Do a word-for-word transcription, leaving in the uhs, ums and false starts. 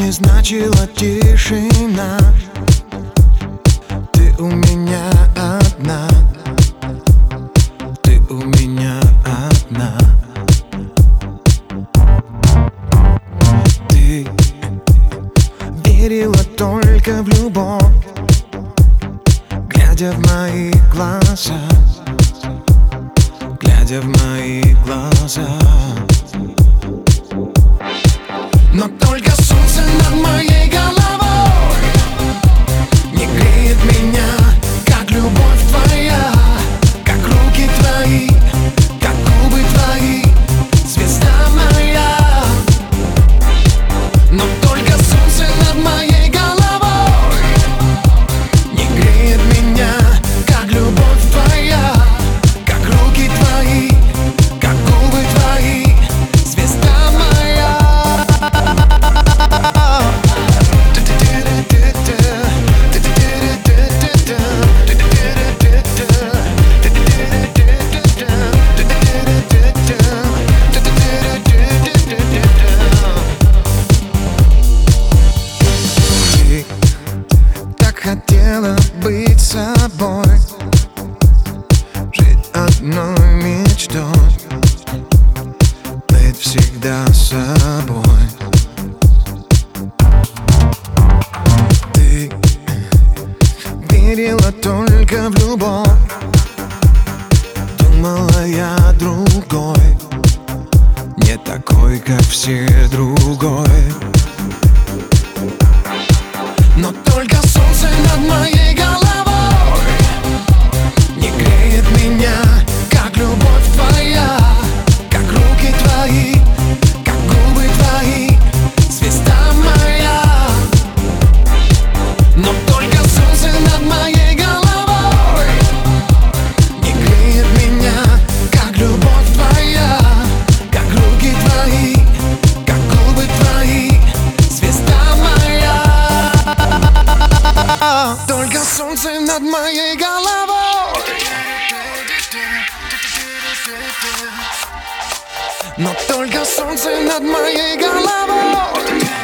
не значила тишина. Ты у меня одна, ты у меня одна. Ты верила только в любовь, глядя в мои глаза, глядя в мои глаза. Но только солнце над моей головой не греет меня, как любовь твоя, как руки твои, как губы твои, звезда моя. Но только солнце над моей головой не греет меня, как любовь твоя, как руки твои, как губы твои, звезда моя. Ты так хотела быть собой, жить одной мечтой, быть всегда собой. Ты верила только в любовь, думала я другой, не такой, как все другой. Но только солнце над моей головой не греет меня, как любовь твоя, как руки твои, как губы твои, звезда моя. Но только солнце над моей головой не греет меня, как любовь твоя, как руки твои, как губы твои, звезда моя. Только солнце над моей головой, но только солнце над моей головой.